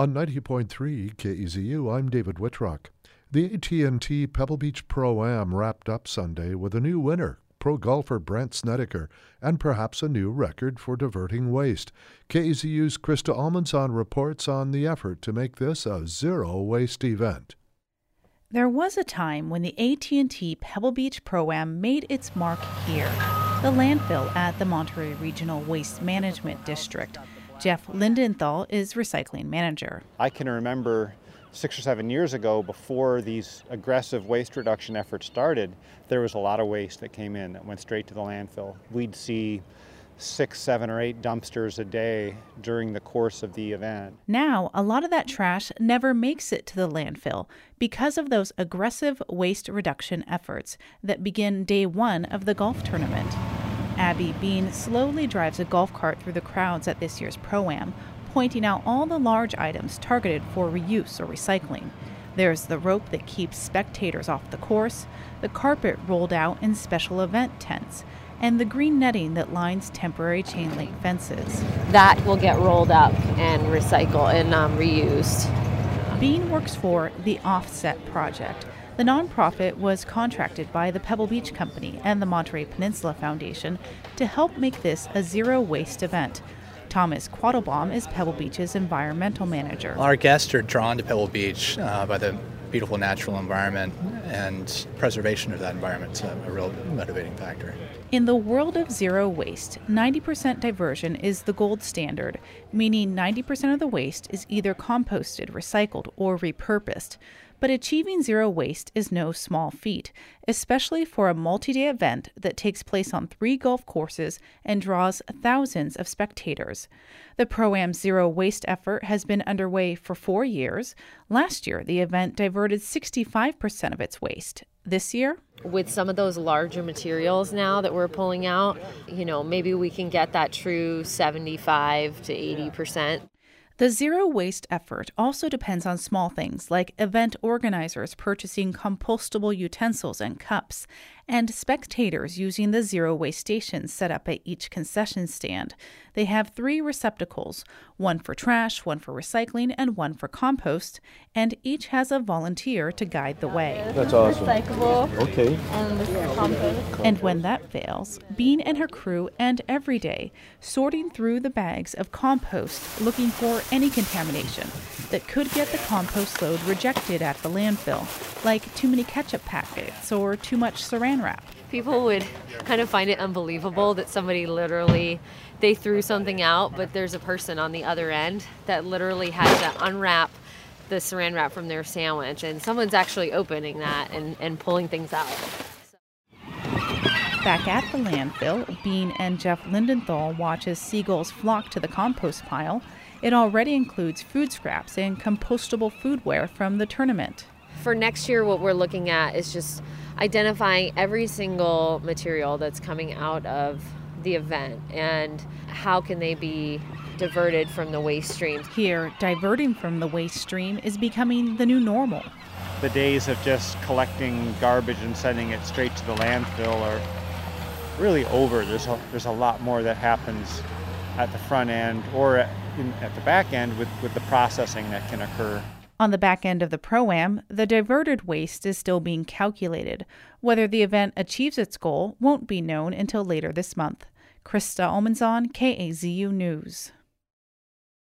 On 90.3 KEZU, I'm David Whitrock. The AT&T Pebble Beach Pro-Am wrapped up Sunday with a new winner, pro golfer Brandt Snedeker, and perhaps a new record for diverting waste. KEZU's Krista Almanzon reports on the effort to make this a zero-waste event. There was a time when the AT&T Pebble Beach Pro-Am made its mark here, the landfill at the Monterey Regional Waste Management District. Jeff Lindenthal is recycling manager. I can remember 6 or 7 years ago, before these aggressive waste reduction efforts started, there was a lot of waste that came in that went straight to the landfill. We'd see 6, 7, or 8 dumpsters a day during the course of the event. Now, a lot of that trash never makes it to the landfill because of those aggressive waste reduction efforts that begin day one of the golf tournament. Abby Bean slowly drives a golf cart through the crowds at this year's Pro-Am, pointing out all the large items targeted for reuse or recycling. There's the rope that keeps spectators off the course, the carpet rolled out in special event tents, and the green netting that lines temporary chain link fences. That will get rolled up and recycled and reused. Bean works for the Offset Project. The nonprofit was contracted by the Pebble Beach Company and the Monterey Peninsula Foundation to help make this a zero-waste event. Thomas Quattlebaum is Pebble Beach's environmental manager. Our guests are drawn to Pebble Beach by the beautiful natural environment, and preservation of that environment is a real motivating factor. In the world of zero waste, 90% diversion is the gold standard, meaning 90% of the waste is either composted, recycled, or repurposed. But achieving zero waste is no small feat, especially for a multi-day event that takes place on 3 golf courses and draws thousands of spectators. The Pro-Am Zero Waste effort has been underway for 4 years. Last year, the event diverted 65% of its waste. This year, with some of those larger materials now that we're pulling out, maybe we can get that true 75 to 80%. The zero waste effort also depends on small things like event organizers purchasing compostable utensils and cups, and spectators using the zero waste stations set up at each concession stand. They have 3 receptacles, one for trash, one for recycling, and one for compost, and each has a volunteer to guide the way. That's awesome. Recyclable. Okay. And this is compost. And when that fails, Bean and her crew end every day sorting through the bags of compost looking for any contamination that could get the compost load rejected at the landfill, like too many ketchup packets or too much saran wrap. People would kind of find it unbelievable that somebody they threw something out, but there's a person on the other end that literally had to unwrap the saran wrap from their sandwich, and someone's actually opening that and pulling things out. Back at the landfill, Bean and Jeff Lindenthal watch as seagulls flock to the compost pile. It already includes food scraps and compostable foodware from the tournament. For next year, what we're looking at is just identifying every single material that's coming out of the event and how can they be diverted from the waste stream. Here, diverting from the waste stream is becoming the new normal. The days of just collecting garbage and sending it straight to the landfill are really over. There's a lot more that happens at the front end or at the back end with the processing that can occur. On the back end of the Pro-Am, the diverted waste is still being calculated. Whether the event achieves its goal won't be known until later this month. Krista Almanzon, KEZU News.